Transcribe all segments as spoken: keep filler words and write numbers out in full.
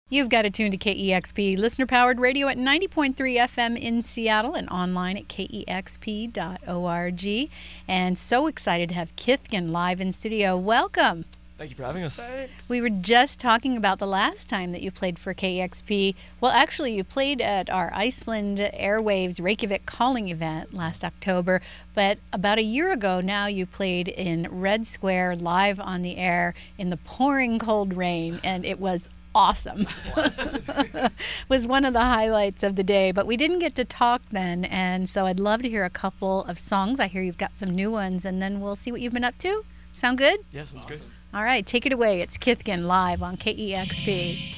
You've got it tuned to K E X P, listener-powered radio at ninety point three F M in Seattle and online at K E X P dot org. And so excited to have Kithgen live in studio. Welcome. Thank you for having us. Thanks. We were just talking about the last time that you played for K E X P. Well, actually, you played at our Iceland Airwaves Reykjavik Calling event last October. But about a year ago now, you played in Red Square live on the air in the pouring cold rain, and it was awesome. Was one of the highlights of the day, but we didn't get to talk then, and so I'd love to hear a couple of songs. I hear you've got some new ones, and then we'll see what you've been up to. Sound good? Yeah, sounds Awesome. good. All right, take it away. It's Kithgen live on K E X P.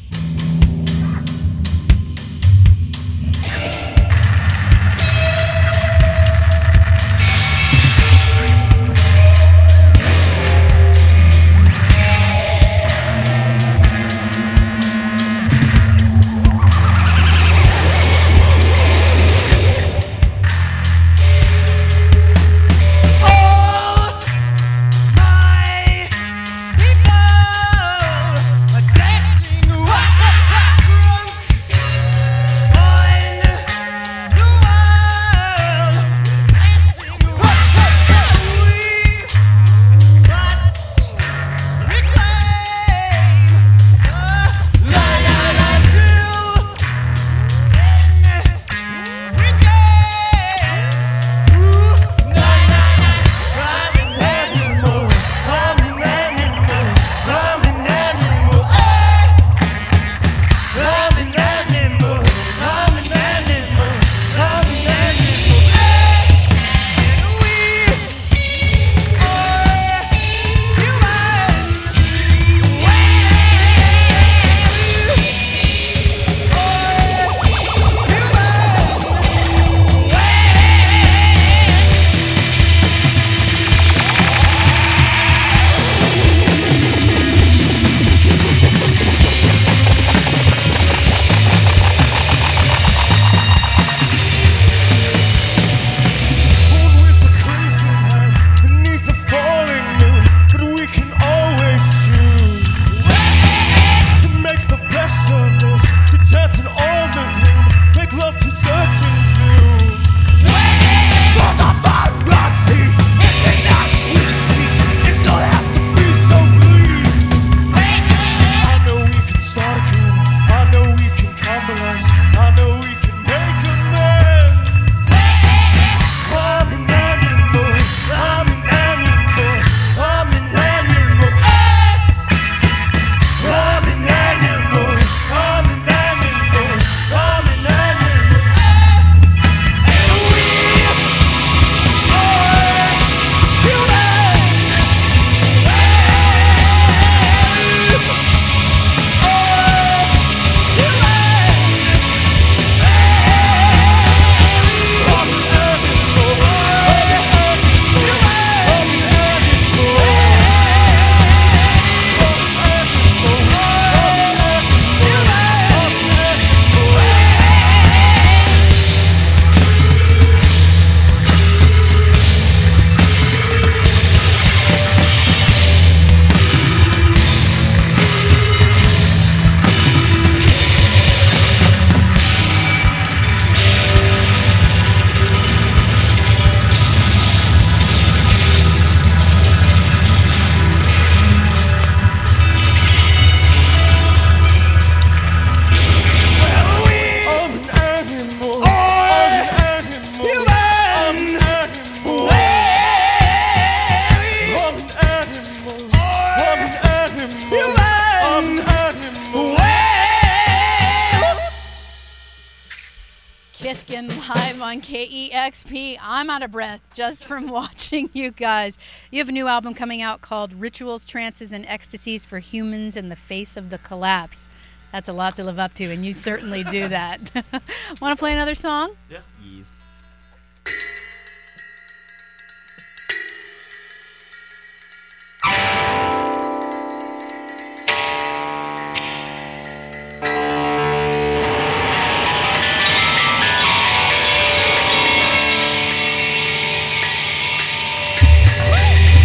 Kithgen live on K E X P. I'm out of breath just from watching you guys. You have a new album coming out called Rituals, Trances, and Ecstasies for Humans in the Face of the Collapse. That's a lot to live up to, and you certainly do that. Want to play another song? Yeah. Yes.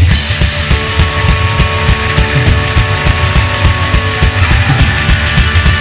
Woo!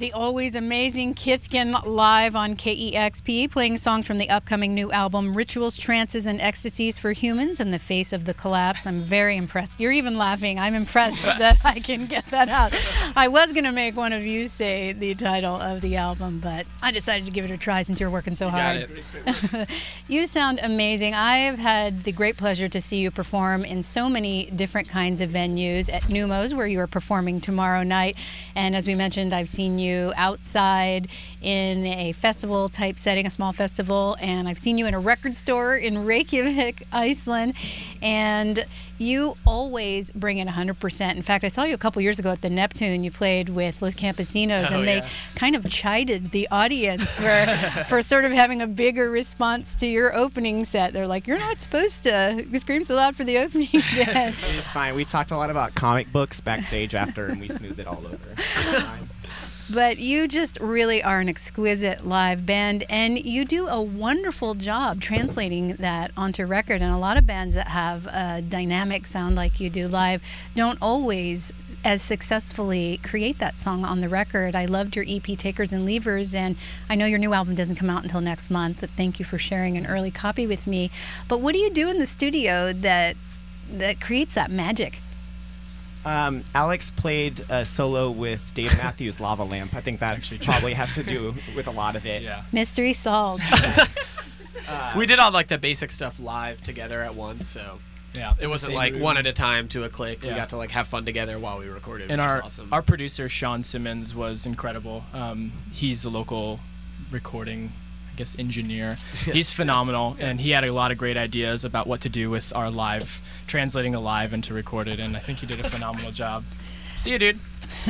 The always amazing Kithkin live on K E X P, playing a song from the upcoming new album, Rituals, Trances, and Ecstasies for Humans in the Face of the Collapse. I'm very impressed. You're even laughing. I'm impressed that I can get that out. I was going to make one of you say the title of the album, but I decided to give it a try since you're working so You hard. got it. You sound amazing. I have had the great pleasure to see you perform in so many different kinds of venues. At Numos, where you are performing tomorrow night. And as we mentioned, I've seen you outside in a festival type setting, a small festival, and I've seen you in a record store in Reykjavik, Iceland, and you always bring in one hundred percent. In fact, I saw you a couple years ago at the Neptune. You played with Los Campesinos, Oh, and they yeah. kind of chided the audience for for sort of having a bigger response to your opening set. They're like, "You're not supposed to scream so loud for the opening bit." It's fine. We talked a lot about comic books backstage after, and we smoothed it all over. It's fine. But you just really are an exquisite live band, and you do a wonderful job translating that onto record. And a lot of bands that have a dynamic sound like you do live don't always as successfully create that song on the record. I loved your E P Takers and Leavers, and I know your new album doesn't come out until next month. But thank you for sharing an early copy with me. But what do you do in the studio that that creates that magic? Um, Alex played a solo with Dave Matthews' Lava Lamp. I think that actually true. probably has to do with a lot of it. Yeah. Mystery solved. Uh, We did all like the basic stuff live together at once, so Yeah. it wasn't like one at a time to a click. We Yeah. got to like have fun together while we recorded, And which our was awesome. our producer Sean Simmons was incredible. Um, he's a local recording, I guess, engineer. He's phenomenal, and he had a lot of great ideas about what to do with our live, translating the live into recorded, and I think he did a phenomenal job. See you, dude.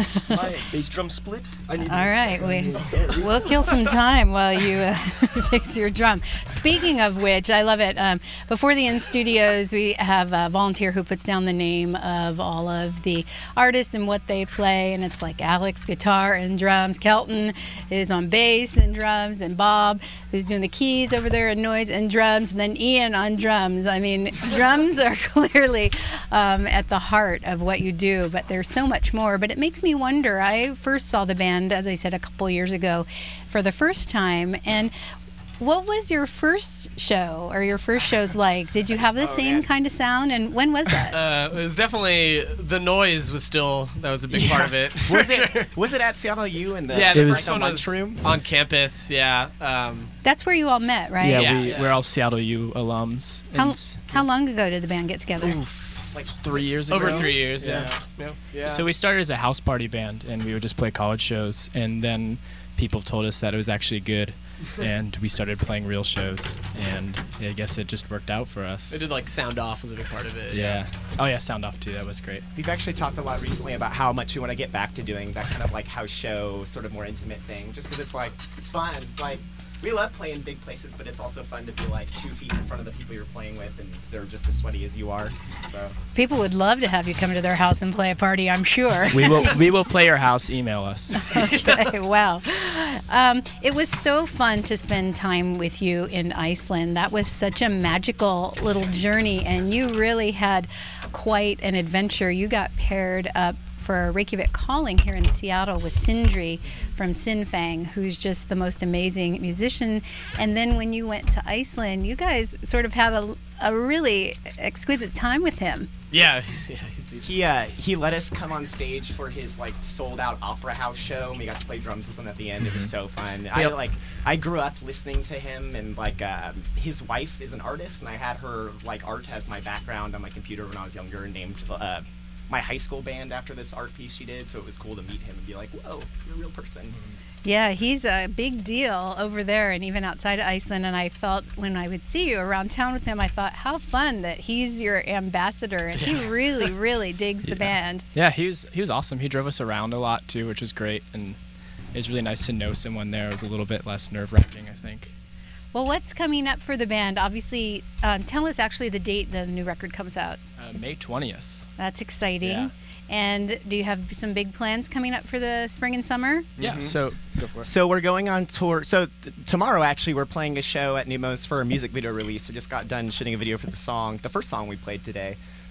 My bass drum split. I need All right, we, we'll kill some time while you uh, fix your drum. Speaking of which, I love it. Um, before the In Studios, we have a volunteer who puts down the name of all of the artists and what they play, and it's like Alex guitar and drums, Kelton is on bass and drums, and Bob who's doing the keys over there and noise and drums, and then Ian on drums. I mean, drums are clearly um, at the heart of what you do, but there's so much more. But it makes me wonder. I first saw the band, as I said, a couple years ago for the first time, and what was your first show or your first shows like? Did you have the Oh, same man. kind of sound, and when was that? Uh, it was definitely the noise was still that was a big part of it. was it was it at Seattle U in the Yeah, It the was- first like, one was lunchroom? on campus. Yeah. Um, That's where you all met, right? Yeah, Yeah, we, yeah. we're all Seattle U alums. How, And s- how long ago did the band get together? oof, like three years ago. over three years. Yeah. Yeah. yeah. Yeah. So we started as a house party band, and we would just play college shows, and then people told us that it was actually good, and we started playing real shows, and I guess it just worked out for us. They did like sound off was a big part of it. Yeah. Oh yeah, sound off too. That was great. We've actually talked a lot recently about how much we want to get back to doing that kind of like house show, sort of more intimate thing, just because it's like, it's fun. Like, we love playing big places, but it's also fun to be like two feet in front of the people you're playing with, and they're just as sweaty as you are. So People would love to have you come to their house and play a party, I'm sure. We will we will play your house. Email us. Okay, wow. Um, it was so fun to spend time with you in Iceland. That was such a magical little journey, and you really had quite an adventure. You got paired up for Reykjavik Calling here in Seattle with Sindri from Sinfang, who's just the most amazing musician. And then when you went to Iceland, you guys sort of had a, a really exquisite time with him. Yeah. yeah he's the- he uh, he let us come on stage for his like sold out opera house show, and we got to play drums with him at the end. It was so fun. I Yep. like I grew up listening to him, and like uh, his wife is an artist, and I had her like art as my background on my computer when I was younger, and named uh, my high school band after this art piece she did. So it was cool to meet him and be like, whoa, you're a real person. Yeah, he's a big deal over there and even outside of Iceland. And I felt when I would see you around town with him, I thought, how fun that he's your ambassador. And he really, really digs the Yeah. band. Yeah, he was he was awesome. He drove us around a lot too, which was great, and it was really nice to know someone there. It was a little bit less nerve wracking, I think. Well, what's coming up for the band? Obviously, um, tell us actually the date the new record comes out. Uh, May twentieth. That's exciting. Yeah. And do you have some big plans coming up for the spring and summer? Yeah. So go for it. So we're going on tour. So t- tomorrow, actually, we're playing a show at Numos for a music video release. We just got done shooting a video for the song, the first song we played today.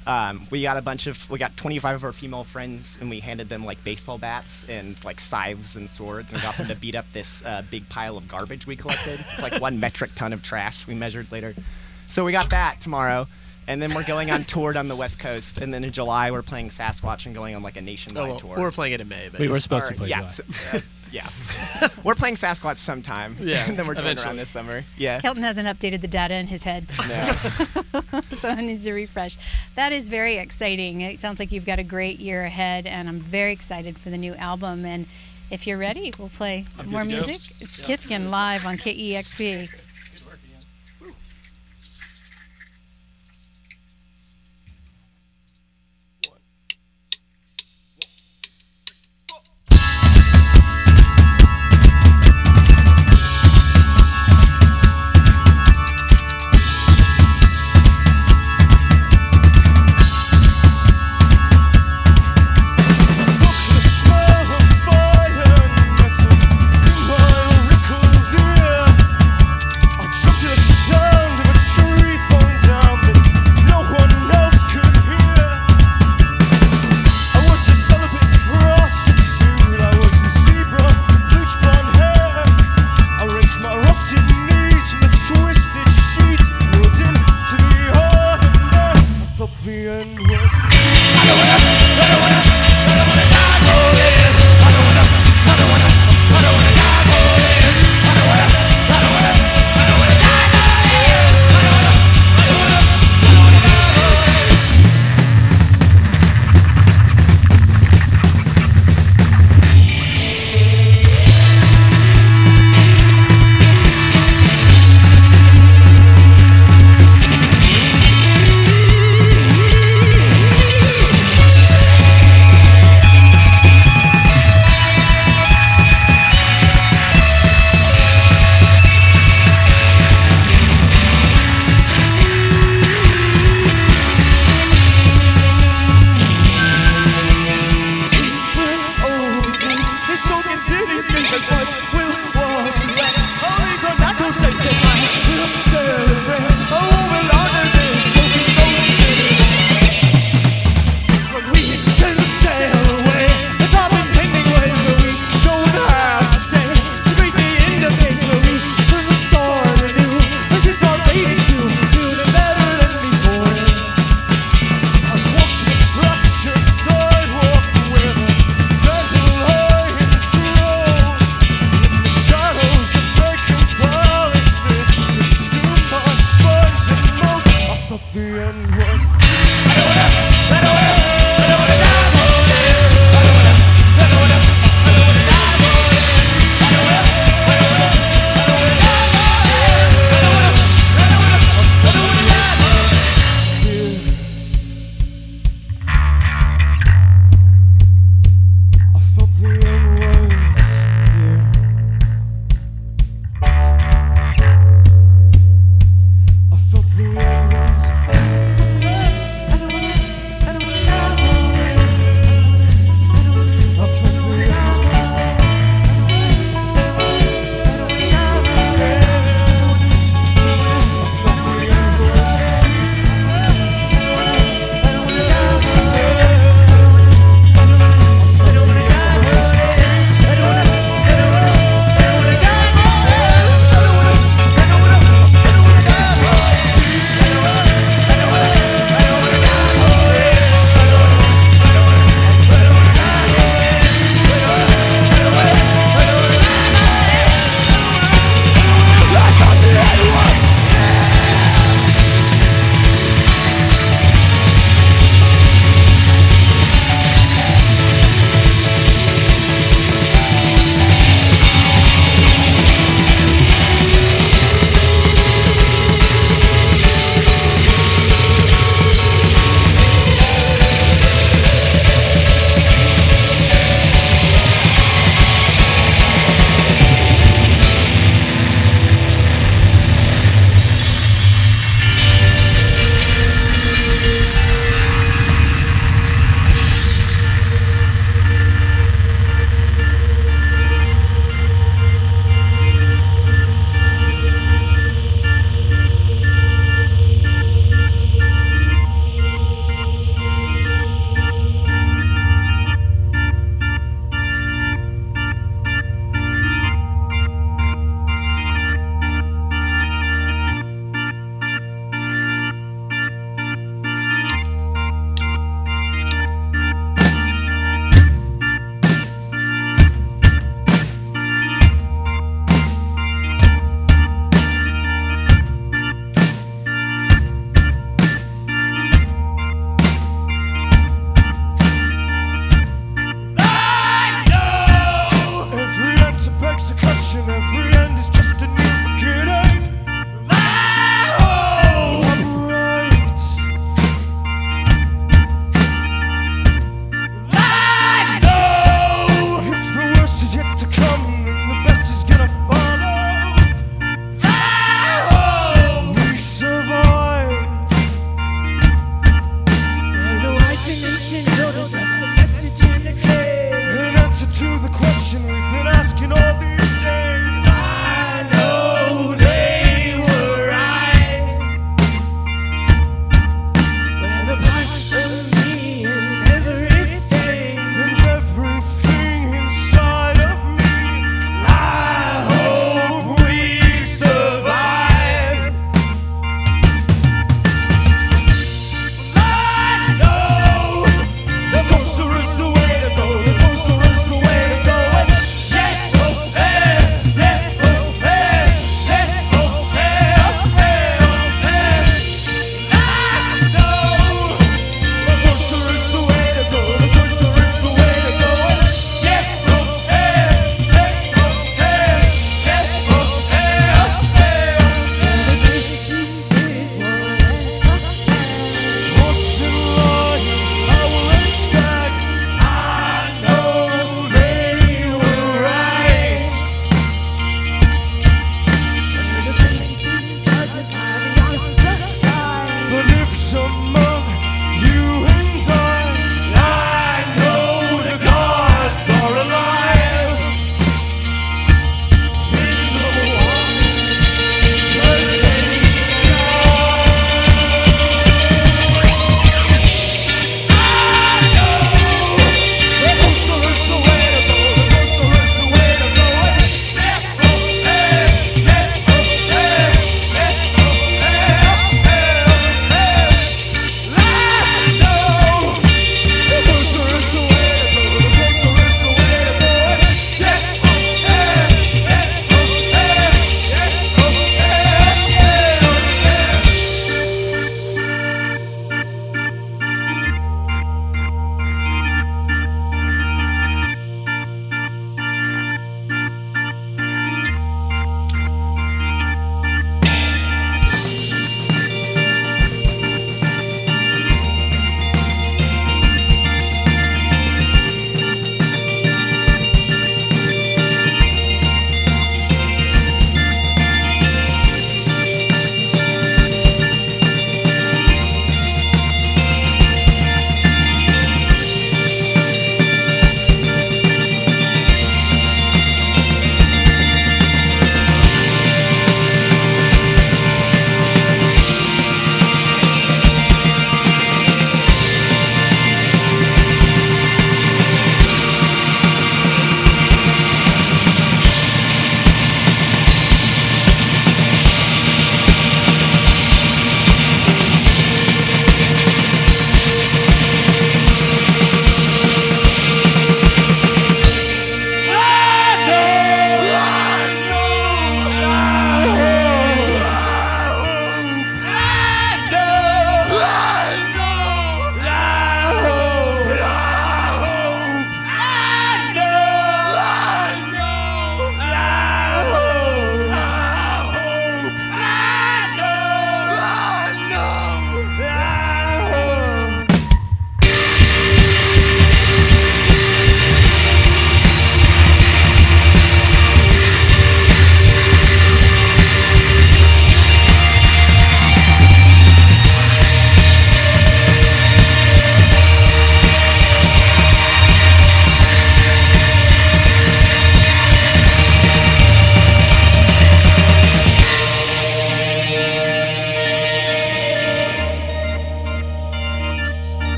Um, we got a bunch of, we got twenty-five of our female friends, and we handed them like baseball bats and like scythes and swords, and got them to beat up this uh, big pile of garbage we collected. It's like one metric ton of trash we measured later. So we got that tomorrow, and then we're going on tour down the West Coast, and then in July we're playing Sasquatch and going on like a nationwide Oh, well, tour. we're playing it in May. But We were supposed Or- to play yeah, July. so- uh, yeah. We're playing Sasquatch sometime. Yeah, and then we're touring eventually. around this summer. Yeah. Kelton hasn't updated the data in his head, No. so it needs to refresh. That is very exciting. It sounds like you've got a great year ahead, and I'm very excited for the new album. And if you're ready, we'll play I'm more good to go. music. It's Kithkin live on K E X P. Fire, nestled in my wrinkles ear.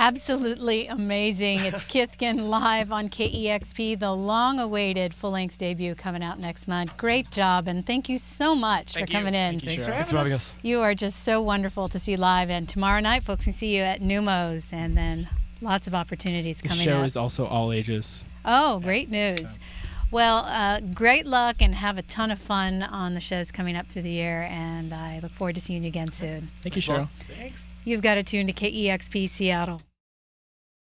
Absolutely amazing. It's Kithkin live on K E X P, the long-awaited full-length debut coming out next month. Great job, and thank you so much Thank for you. coming in. Thank you, Thanks for Cheryl. having, Thanks for having us. us. You are just so wonderful to see live, and tomorrow night folks can see you at Numos, and then lots of opportunities The coming show up. is also all ages. Oh, great news. so. Well, uh, great luck and have a ton of fun on the shows coming up through the year, and I look forward to seeing you again soon. Thank you, Cheryl. Thanks. You've got to tune to K E X P Seattle.